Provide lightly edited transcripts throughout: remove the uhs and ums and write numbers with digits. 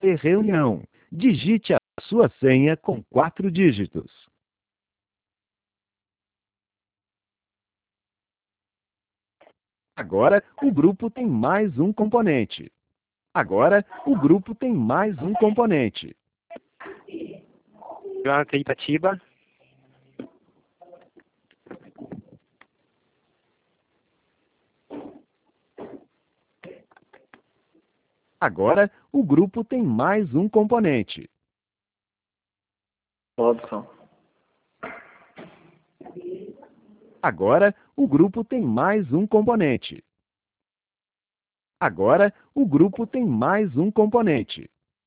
e reunião. Digite a sua senha com 4 dígitos. Agora, o grupo tem mais um componente. Agora, o grupo tem mais um componente. Jonathan Itatiba. Agora, o grupo tem mais um componente. Robson. Agora, o grupo tem mais um componente. Agora, o grupo tem mais um componente.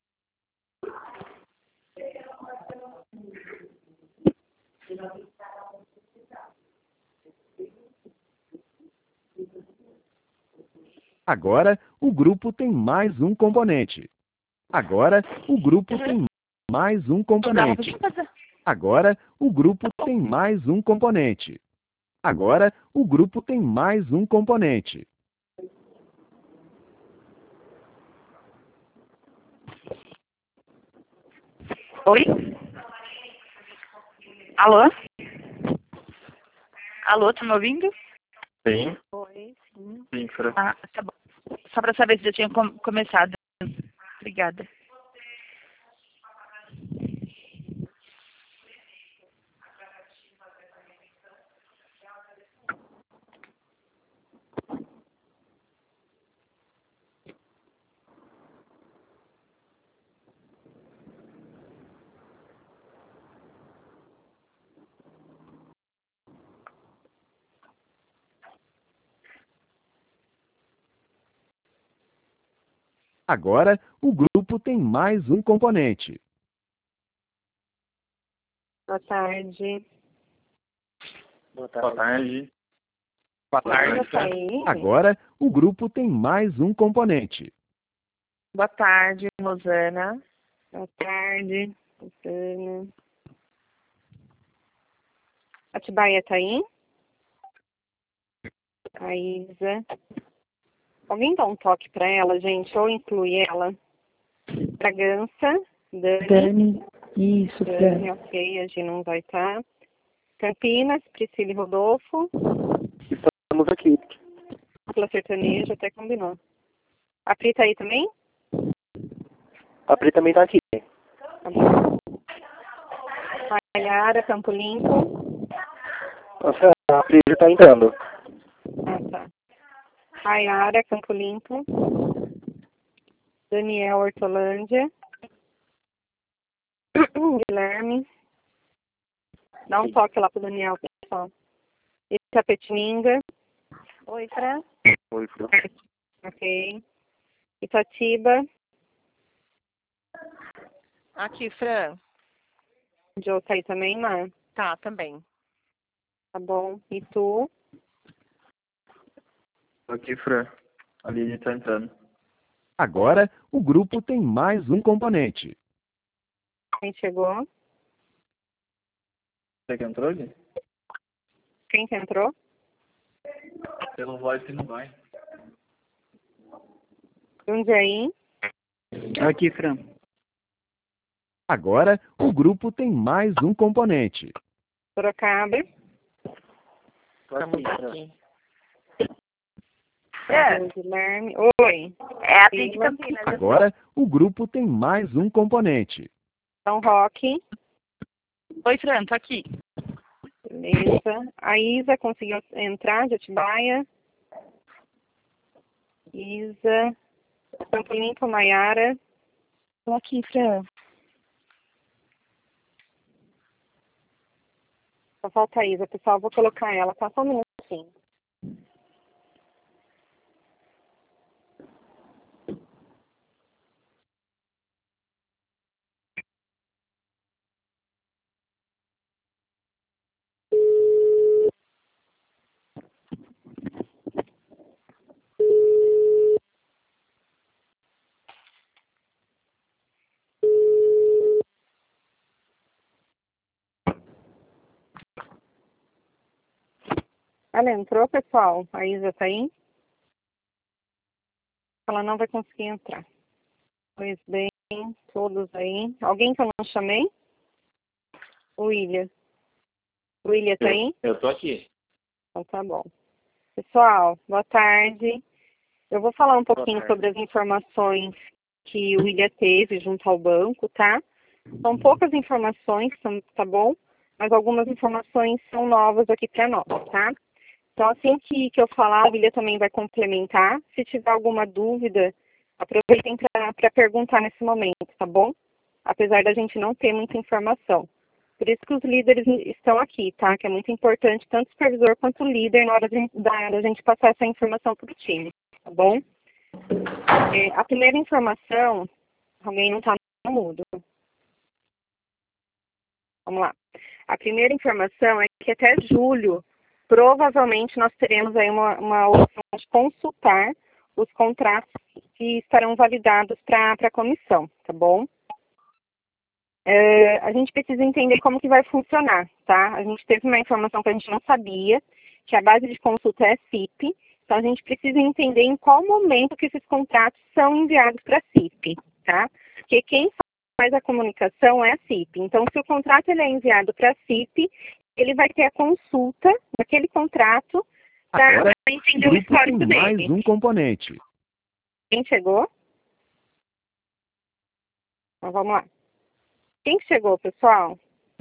Agora, o grupo tem mais um componente. Agora, o grupo tem mais um componente. Agora, o grupo tem mais um componente. Agora, o grupo tem mais um componente. Oi? Alô? Alô, tá me ouvindo? Sim. Oi, sim. Sim, Fran. Ah, tá bom. Só para saber se já tinha começado. Obrigada. Agora, o grupo tem mais um componente. Boa tarde. Boa tarde. Boa tarde. Ainda tá aí? Agora, o grupo tem mais um componente. Boa tarde, Rosana. Boa tarde, Rosana. Atibaia tá aí? A Isa. Alguém dá um toque para ela, gente, ou inclui ela. Bragança, Dani. Isso, Dani, ok, a Gina não vai estar. Campinas, Priscila e Rodolfo. Estamos aqui. Dupla sertaneja, até combinou. A Pri tá aí também? A Pri também tá aqui. Tá bom. Maiara, Campo Limpo. Nossa, a Pri já tá entrando. Ah, tá. Maiara, Campo Limpo. Daniel, Hortolândia. Guilherme. Dá um toque lá pro Daniel, pessoal. Itapetininga. Oi, Fran. Oi, Fran. Ok. Itatiba. Aqui, Fran. Joe tá aí também, Mar? Tá, também. Tá bom. E tu? Aqui, Fran. A Lili tá entrando. Agora, o grupo tem mais um componente. Quem chegou? Você que entrou, Lili? Quem que entrou? Pelo voz que não vai. Jundiaí. Aqui, Fran. Agora, o grupo tem mais um componente. Sorocaba. Estamos aqui. Guilherme. Oi. É a Pri de Campinas. Agora, o grupo tem mais um componente. São Roque. Oi, Fran, tô aqui. Beleza. A Isa conseguiu entrar de Atibaia. Isa. Campo Limpo, Maiara. Tô aqui, Fran. Só falta a Isa, pessoal. Vou colocar ela, tá? Só um minutinho. Ela entrou, pessoal? A Isa tá aí? Ela não vai conseguir entrar. Pois bem. todos aí. Alguém que eu não chamei? O William. O William tá aí? Eu tô aqui. Então tá bom. Pessoal, boa tarde. Eu vou falar um pouquinho tarde. sobre as informações que o William teve junto ao banco, tá? São poucas informações, tá bom? Mas algumas informações são novas aqui para nós, tá? Então, assim que eu falar, o William também vai complementar. Se tiver alguma dúvida, aproveitem para perguntar nesse momento, tá bom? Apesar da gente não ter muita informação. Por isso que os líderes estão aqui, tá? Que é muito importante, tanto o supervisor quanto o líder, na hora da gente passar essa informação para o time, tá bom? A primeira informação, alguém não está no mudo. Vamos lá. A primeira informação é que até julho, provavelmente nós teremos aí uma opção de consultar os contratos que estarão validados para a comissão, tá bom? A gente precisa entender como que vai funcionar, tá? A gente teve uma informação que a gente não sabia, que a base de consulta é CIP, então a gente precisa entender em qual momento que esses contratos são enviados para a CIP, tá? Porque quem faz a comunicação é a CIP. Então, se o contrato ele é enviado para a CIP, ele vai ter a consulta daquele contrato para entender o grupo histórico tem dele. mais um componente. Quem chegou? Então, vamos lá. Quem que chegou, pessoal?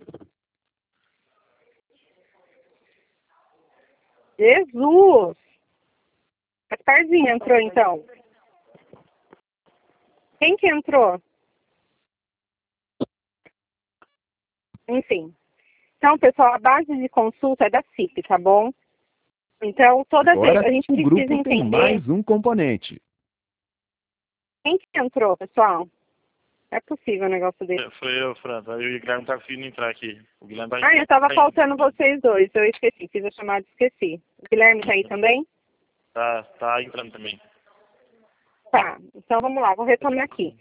Jesus! A Tarzinha entrou, então. Quem que entrou? Enfim. Então, pessoal, a base de consulta é da CIP, tá bom? Então, toda vez Agora a gente o precisa grupo tem entender mais um componente. quem que entrou, pessoal. É possível um negócio desse. Foi eu, Fran. O Guilherme não tá conseguindo entrar aqui. O Guilherme tá Ah, eu tava faltando vocês dois. Eu esqueci, fiz a chamada e esqueci. O Guilherme tá aí também? Tá entrando também. Tá, então vamos lá, vou retomar aqui.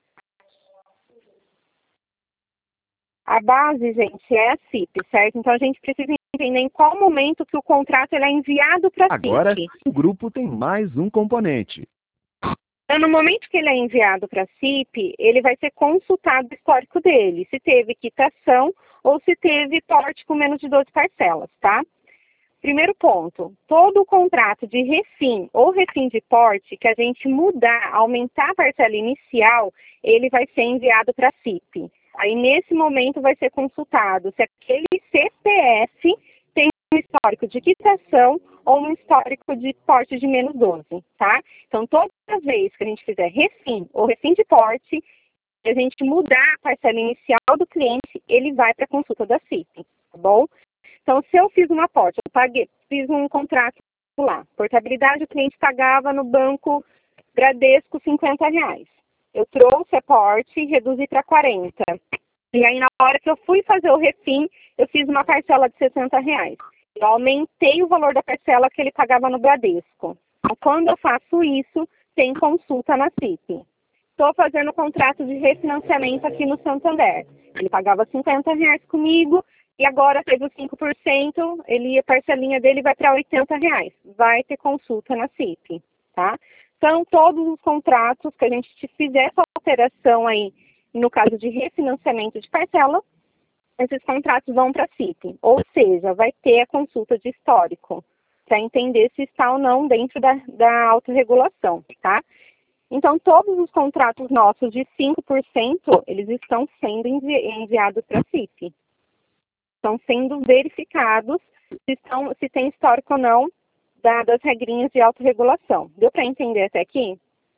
A base, gente, é a CIP, certo? Então a gente precisa entender em qual momento que o contrato ele é enviado para a Agora CIP. o grupo tem mais um componente. Então, no momento que ele é enviado para a CIP, ele vai ser consultado o histórico dele, se teve quitação ou se teve porte com menos de 12 parcelas, tá? Primeiro ponto, todo o contrato de refim ou refim de porte que a gente mudar, aumentar a parcela inicial, ele vai ser enviado para a CIP. Aí, nesse momento, vai ser consultado se aquele CPF tem um histórico de quitação ou um histórico de porte de menos 12, tá? Então, toda vez que a gente fizer refim ou refim de porte, a gente mudar a parcela inicial do cliente, ele vai para a consulta da CIP, tá bom? Então, se eu fiz uma porte, fiz um contrato lá, portabilidade, o cliente pagava no banco Bradesco R$50. Eu trouxe a porte, reduzi para 40. E aí, na hora que eu fui fazer o refim, eu fiz uma parcela de R$60. Eu aumentei o valor da parcela que ele pagava no Bradesco. Então, quando eu faço isso, tem consulta na CIP. Estou fazendo contrato de refinanciamento aqui no Santander. Ele pagava R$50 comigo e agora teve os 5%, a parcelinha dele vai para R$80. Vai ter consulta na CIP, tá? Então, todos os contratos que a gente fizer essa alteração aí, no caso de refinanciamento de parcela, esses contratos vão para a CIP. Ou seja, vai ter a consulta de histórico, para entender se está ou não dentro da autorregulação, tá? Então, todos os contratos nossos de 5%, eles estão sendo enviados para a CIP. Estão sendo verificados se tem histórico ou não das regrinhas de autorregulação. Deu para entender até aqui?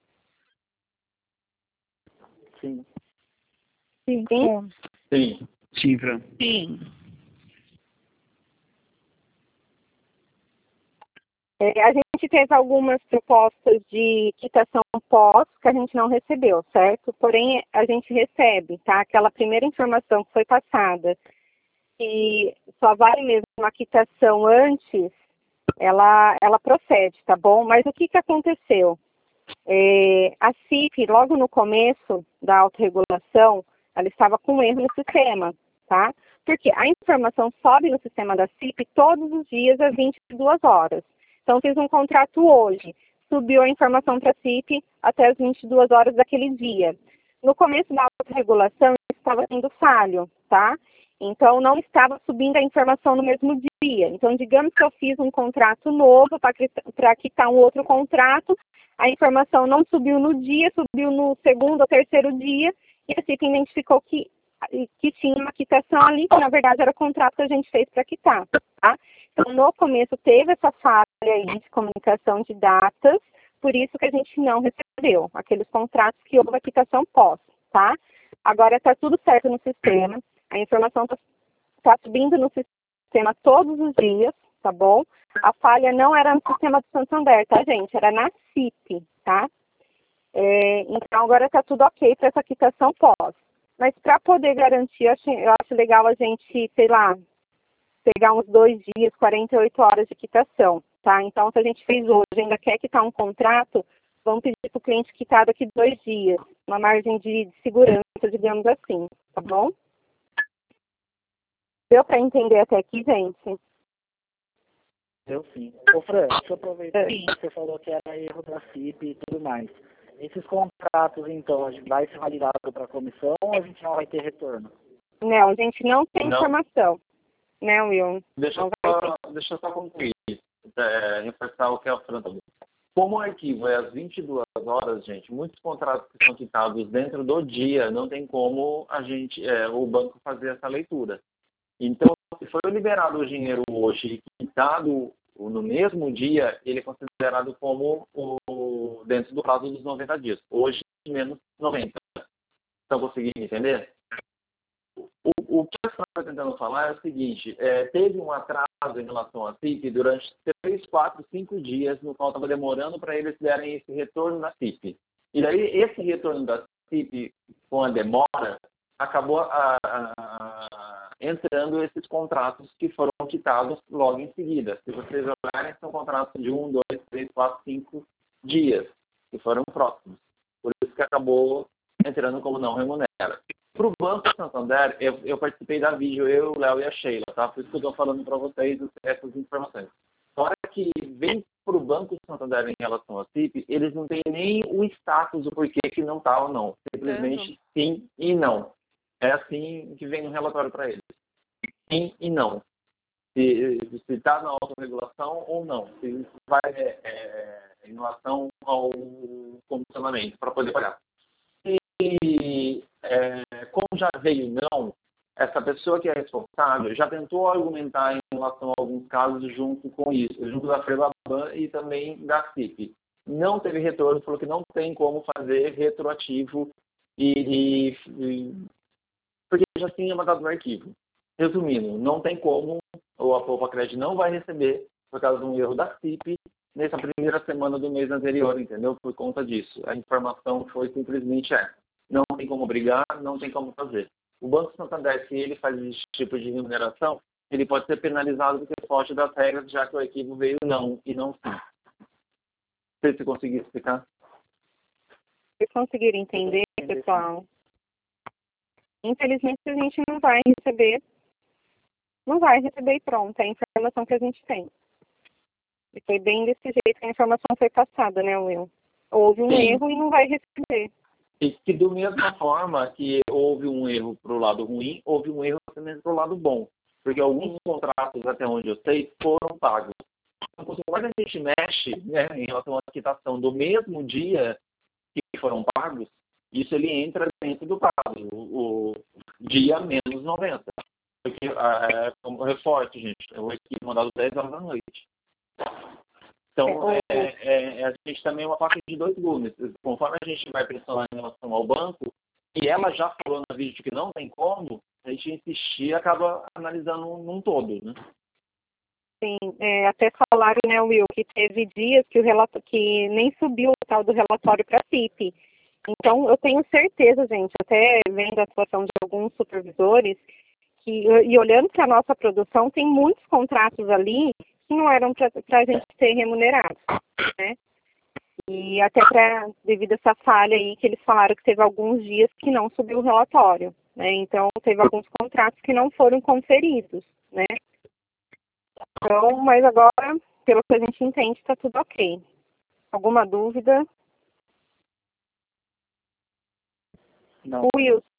Sim. Sim? Sim. Sim, Fran. Sim. A gente teve algumas propostas de quitação pós que a gente não recebeu, certo? Porém, a gente recebe, tá? Aquela primeira informação que foi passada, que só vale mesmo uma quitação antes, ela procede, tá bom? Mas o que aconteceu? A CIP, logo no começo da autorregulação, ela estava com erro no sistema, tá? Porque a informação sobe no sistema da CIP todos os dias às 22 horas. Então, fiz um contrato hoje, subiu a informação para a CIP até as 22 horas daquele dia. No começo da autorregulação, estava tendo falho, tá? Então, não estava subindo a informação no mesmo dia. Então, digamos que eu fiz um contrato novo para quitar um outro contrato, a informação não subiu no dia, subiu no segundo ou terceiro dia, e a CIP identificou que tinha uma quitação ali, que na verdade era o contrato que a gente fez para quitar, tá? Então, no começo teve essa falha aí de comunicação de datas, por isso que a gente não recebeu aqueles contratos que houve a quitação pós, tá? Agora está tudo certo no sistema, a informação está subindo no sistema todos os dias, tá bom? A falha não era no sistema do Santander, tá, gente? Era na CIP, tá? Então, agora está tudo ok para essa quitação pós. Mas para poder garantir, eu acho legal a gente, sei lá, pegar uns 2 dias, 48 horas de quitação, tá? Então, se a gente fez hoje, ainda quer quitar um contrato, vamos pedir para o cliente quitar daqui 2 dias. Uma margem de segurança, digamos assim, tá bom? Deu para entender até aqui, gente? Eu sim. Ô, Fran, deixa eu aproveitar que você falou que era erro da CIP e tudo mais. Esses contratos, então, a gente vai ser validado para a comissão ou a gente não vai ter retorno? Não, a gente não tem informação. Né, Will? Deixa eu só concluir, reforçar o que a Fran falou. Como o arquivo é às 22 horas, gente, muitos contratos que são quitados dentro do dia, não tem como o banco fazer essa leitura. Então, se foi liberado o dinheiro hoje e quitado no mesmo dia, ele é considerado como dentro do prazo dos 90 dias. Hoje, menos 90. Estão conseguindo entender? O que a senhora está tentando falar é o seguinte, teve um atraso em relação à CIP durante 3, 4, 5 dias, no qual estava demorando para eles darem esse retorno da CIP. E daí, esse retorno da CIP, com a demora, acabou entrando esses contratos que foram quitados logo em seguida. Se vocês olharem, são contratos de 1, 2, 3, 4, 5 dias, que foram próximos. Por isso que acabou entrando como não remunera. Para o Banco Santander, eu participei da vídeo, eu, o Léo e a Sheila, tá? Por isso que eu estou falando para vocês essas informações. Na hora que vem para o Banco Santander em relação à CIP, eles não têm nem o status do porquê que não está ou não. Simplesmente sim e não. É assim que vem no relatório para eles. Sim e não. Se está na autorregulação ou não. Se isso vai em relação ao comissionamento para poder pagar. E como já veio não, essa pessoa que é responsável já tentou argumentar em relação a alguns casos junto com isso, junto da Frebaban e também da CIP. Não teve retorno, falou que não tem como fazer retroativo porque já tinha mandado no arquivo. Resumindo, não tem como, ou a Poupa Crédito não vai receber por causa de um erro da CIP nessa primeira semana do mês anterior, entendeu? Por conta disso. A informação foi simplesmente não tem como brigar, não tem como fazer. O Banco Santander, se ele faz esse tipo de remuneração, ele pode ser penalizado porque foge das regras, já que o arquivo veio não e não sim. Não sei se conseguir explicar. Se conseguir entender, pessoal, infelizmente a gente não vai receber e pronto, é a informação que a gente tem. E foi bem desse jeito que a informação foi passada, né, Will? Houve um erro e não vai receber. E que, da mesma forma que houve um erro para o lado ruim, houve um erro também para o lado bom. Porque alguns contratos, até onde eu sei, foram pagos. Então, quanto mais a gente mexe em relação à quitação do mesmo dia que foram pagos, isso ele entra dentro do prazo, o dia menos 90. Porque, como reforço, gente, eu vou aqui mandado 10 horas da noite. Então, a gente também é uma faca de 2 gumes. Conforme a gente vai pressionar em relação ao banco, e ela já falou na vídeo que não tem como, a gente insistir e acaba analisando num todo, né? Sim, até falaram, né, Will, que teve dias que nem subiu o tal do relatório para a CIP. Então, eu tenho certeza, gente, até vendo a situação de alguns supervisores, e olhando para a nossa produção, tem muitos contratos ali que não eram para a gente ser remunerados, né? E até devido a essa falha aí, que eles falaram que teve alguns dias que não subiu o relatório, né? Então, teve alguns contratos que não foram conferidos, né? Então, mas agora, pelo que a gente entende, está tudo ok. Alguma dúvida? Não. Wilson,